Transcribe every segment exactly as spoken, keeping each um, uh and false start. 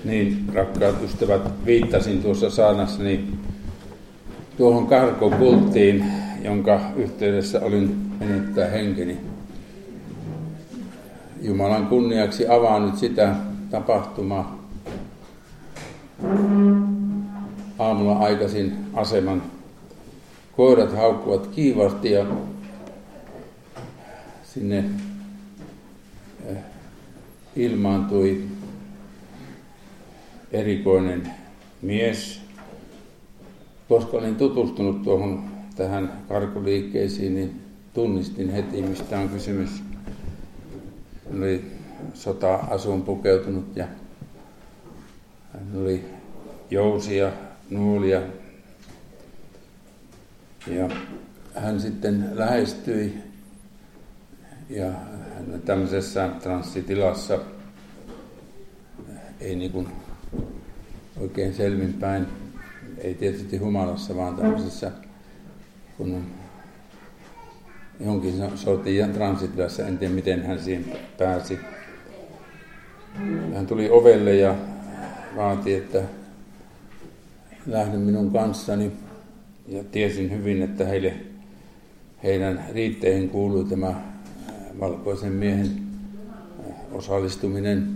Niin, rakkaat ystävät, viittasin tuossa saarnassani tuohon karkokulttiin, jonka yhteydessä olin menettää henkeni. Jumalan kunniaksi avaan nyt sitä tapahtumaa. Aamulla aikaisin aseman. Koirat haukkuvat kiivaasti ja sinne ilmaantui erikoinen mies. Koska olin tutustunut tuohon tähän karkuliikkeisiin, niin tunnistin heti, mistä on kysymys. Hän oli sota-asuun pukeutunut ja hän oli jousia, nuolia. Ja hän sitten lähestyi ja hän tämmöisessä transsitilassa, ei niin kuin oikein selvinpäin, ei tietysti humalassa, vaan tämmöisessä kun on jonkin sortin transsitilassa, en tiedä miten hän siihen pääsi. Hän tuli ovelle ja vaati, että lähden minun kanssani. Ja tiesin hyvin, että heille, heidän riitteihin kuului tämä valkoisen miehen osallistuminen.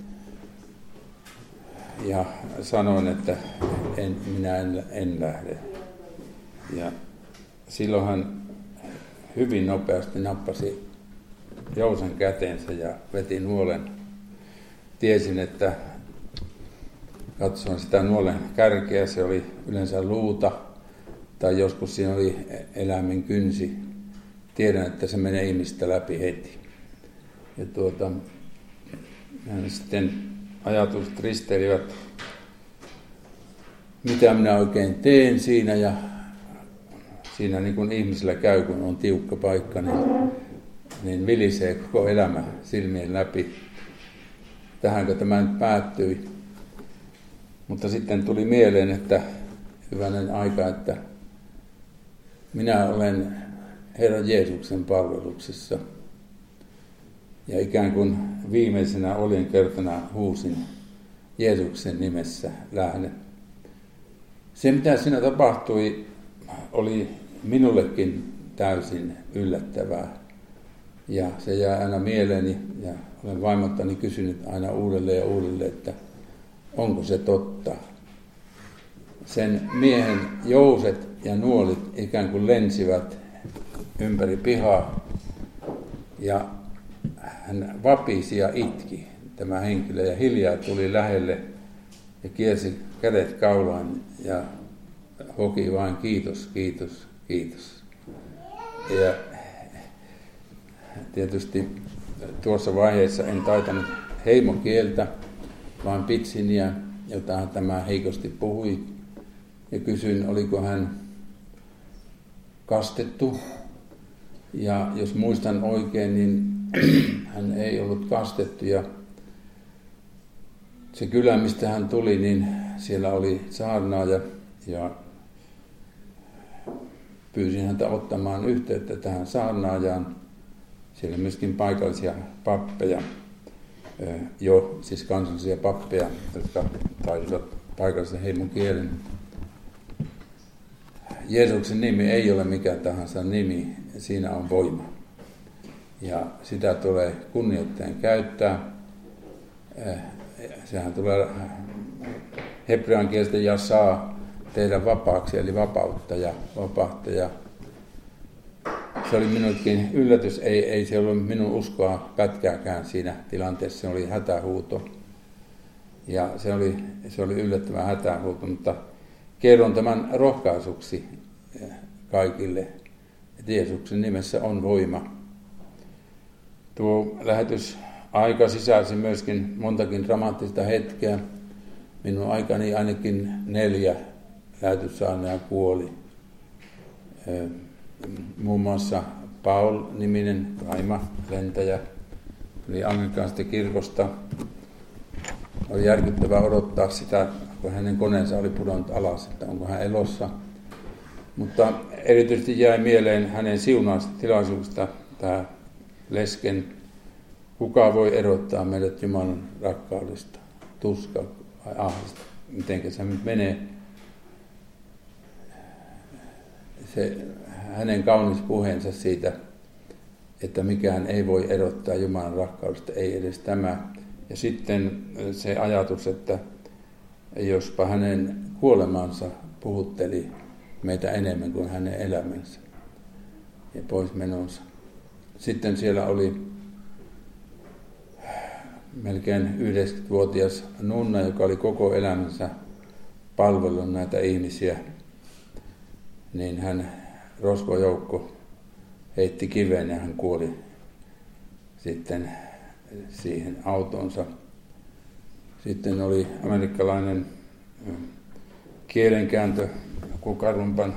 Ja sanoin, että en, minä en, en lähde. Ja silloin hän hyvin nopeasti nappasi jousen käteensä ja veti nuolen. Tiesin, että katsoin sitä nuolen kärkeä, se oli yleensä luuta. Tai joskus siinä oli eläimen kynsi. Tiedän, että se menee ihmistä läpi heti. Ja tuota, sitten ajatukset risteilivät, mitä minä oikein teen siinä. Ja siinä niin kuin ihmisellä käy, kun on tiukka paikka, niin, niin vilisee koko elämä silmien läpi. Tähänkö tämä nyt päättyi. Mutta sitten tuli mieleen, että hyvänen aika, että minä olen Herran Jeesuksen palveluksessa ja ikään kuin viimeisenä olin kertana huusin Jeesuksen nimessä lähden. Se mitä siinä tapahtui oli minullekin täysin yllättävää ja se jää aina mieleeni ja olen vaimottani kysynyt aina uudelleen ja uudelleen, että onko se totta. Sen miehen jouset ja nuolit ikään kuin lensivät ympäri pihaa ja hän vapisi ja itki, tämä henkilö, ja hiljaa tuli lähelle ja kiersi kädet kaulaan ja hoki vain kiitos, kiitos, kiitos. Ja tietysti tuossa vaiheessa en taitanut heimokieltä, vaan pitsiniä, jota tämä heikosti puhui. Ja kysyin, oliko hän kastettu. Ja jos muistan oikein, niin hän ei ollut kastettu. Ja se kylä, mistä hän tuli, niin siellä oli saarnaaja. Ja pyysin häntä ottamaan yhteyttä tähän saarnaajaan. Siellä oli myöskin paikallisia pappeja, jo siis kansallisia pappeja, jotka taisivat paikallisen heimon kielen. Jeesuksen nimi ei ole mikä tahansa nimi, siinä on voima. Ja sitä tulee kunnioittaen käyttää. Sehän tulee hebrean kielestä ja saa tehdä vapaaksi, eli vapauttaja, vapahtaja. Se oli minullekin yllätys, ei, ei se ollut minun uskoa pätkääkään siinä tilanteessa, se oli hätähuuto. Ja se oli, se oli yllättävän hätähuuto, mutta kerron tämän rohkaisuksi kaikille, että Jeesuksen nimessä on voima. Tuo lähetysaika sisälsi myöskin montakin dramaattista hetkeä. Minun aikani ainakin neljä lähetyssaarnaajaa kuoli. Muun muassa Paul-niminen Raima lentäjä tuli anglikaanista kirkosta. Oli järkyttävää odottaa sitä, kun hänen koneensa oli pudonnut alas, että onko hän elossa. Mutta erityisesti jäi mieleen hänen siunaista tilaisuudesta tämä lesken, kuka voi erottaa meidät Jumalan rakkaudesta. Tuska vai ahdistaa, miten se nyt menee. Se, hänen kaunis puheensa siitä, että mikään ei voi erottaa Jumalan rakkaudesta, ei edes tämä. Ja sitten se ajatus, että jospa hänen kuolemansa puhutteli meitä enemmän kuin hänen elämänsä ja poismenonsa. Sitten siellä oli melkein yhdeksänkymmentävuotias nunna, joka oli koko elämänsä palvellut näitä ihmisiä, niin hän rosvojoukko heitti kiveen ja hän kuoli sitten siihen autonsa. Sitten oli amerikkalainen kielenkääntö, Kukarumpan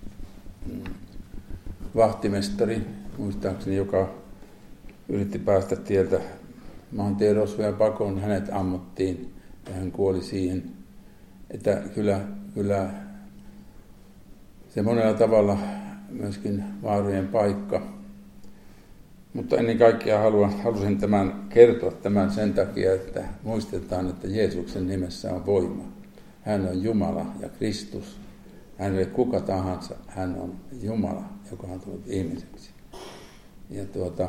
vahtimestari, muistaakseni, joka yritti päästä tieltä maantierosvoja pakoon. Hänet ammuttiin ja hän kuoli siihen. Että kyllä, kyllä se monella tavalla myöskin vaarojen paikka. Mutta ennen kaikkea haluan, halusin tämän kertoa tämän sen takia, että muistetaan, että Jeesuksen nimessä on voima. Hän on Jumala ja Kristus. Hän ei ole kuka tahansa. Hän on Jumala, joka on tullut ihmiseksi. Ja tuota,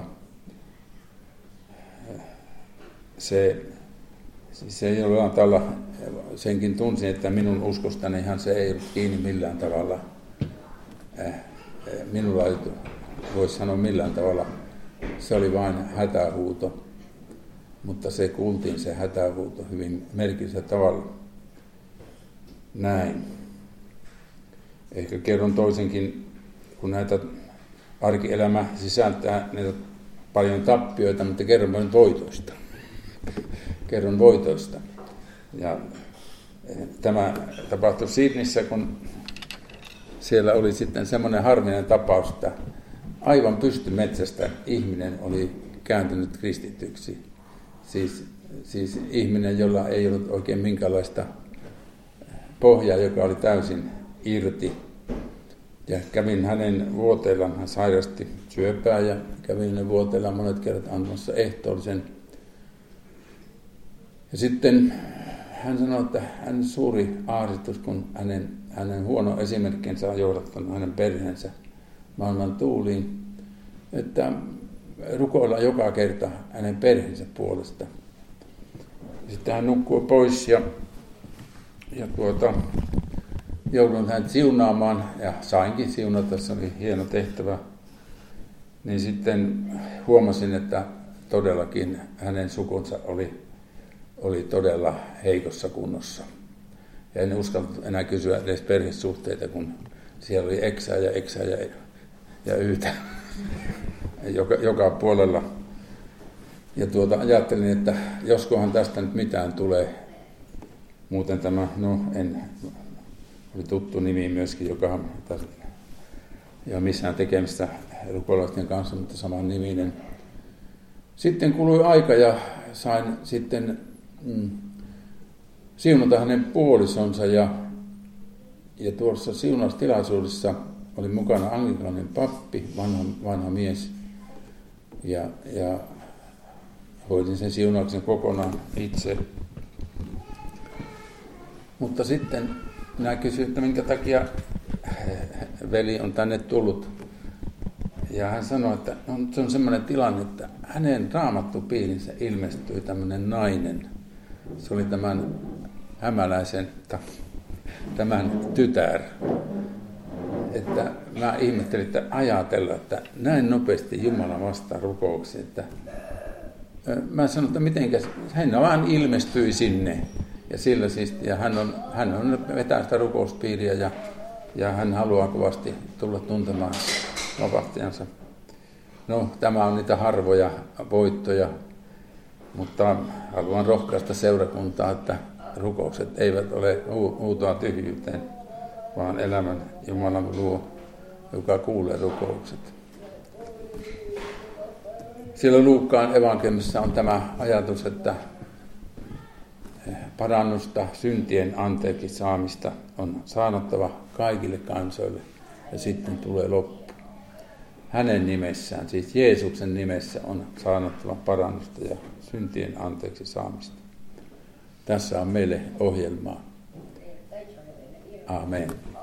se, se ei ole tällä, senkin tunsin, että minun uskostani ihan se ei ollut kiinni millään tavalla. Minulla ei voisi sanoa millään tavalla. Se oli vain hätähuuto, mutta se kuultiin se hätähuuto hyvin merkillisellä tavalla. Näin. Ehkä kerron toisenkin, kun näitä arkielämä sisältää näitä paljon tappioita, mutta kerron vain voitoista. Kerron voitoista. Ja tämä tapahtui Sydneyssä, kun siellä oli sitten semmoinen harvinainen tapaus, että aivan pystymetsästä ihminen oli kääntynyt kristityksi. Siis, siis ihminen, jolla ei ollut oikein minkäänlaista pohjaa, joka oli täysin irti. Ja kävin hänen vuoteellaan, hän sairasti syöpää ja kävin hänen vuoteellaan monet kerrat antamassa ehtoollisen. Ja sitten hän sanoi, että hän suuri ahdistus, kun hänen, hänen huono esimerkkinsä on johdattanut hänen perheensä maailman tuuliin, että rukoillaan joka kerta hänen perheensä puolesta. Sitten hän nukkui pois ja, ja tuota, joudun hänet siunaamaan ja sainkin siunata, se oli hieno tehtävä. Niin sitten huomasin, että todellakin hänen sukunsa oli, oli todella heikossa kunnossa. Ja en uskaltanut enää kysyä edes perhesuhteita, kun siellä oli eksää ja eksää ja, ja yytä joka, joka puolella. Ja tuota, ajattelin, että joskohan tästä nyt mitään tulee. Muuten tämä, no en, oli tuttu nimi myöskin, joka ei ole missään tekemistä rukolaisten kanssa, mutta saman niminen. Sitten kului aika ja sain sitten mm, siunata hänen puolisonsa ja, ja tuossa siunaustilaisuudessa oli mukana anglilainen pappi, vanha, vanha mies, ja, ja hoidin sen siunauksen kokonaan itse. Mutta sitten minä kysyin, että minkä takia veli on tänne tullut. Ja hän sanoi, että no, se on semmoinen tilanne, että hänen raamattupiirinsä ilmestyi tämmöinen nainen. Se oli tämän hämäläisen, tämän tytär. Että mä ihmettelin, että ajatella, että näin nopeasti Jumala vastaa rukouksiin. Että mä sanoin, että mitenkäs, hän vaan ilmestyi sinne. Ja, sillä siis, ja hän, on, hän on vetää sitä rukouspiiriä ja, ja hän haluaa kovasti tulla tuntemaan vapahtajansa. No, tämä on niitä harvoja voittoja, mutta haluan rohkaista seurakuntaa, että rukoukset eivät ole huutoa tyhjyyteen, vaan elämän Jumalan luo, joka kuulee rukoukset. Siellä Luukkaan evankeliumissa on tämä ajatus, että parannusta, syntien anteeksi saamista on saanottava kaikille kansoille ja sitten tulee loppu. Hänen nimessään, siis Jeesuksen nimessä on saanottava parannusta ja syntien anteeksi saamista. Tässä on meille ohjelmaa. Amen.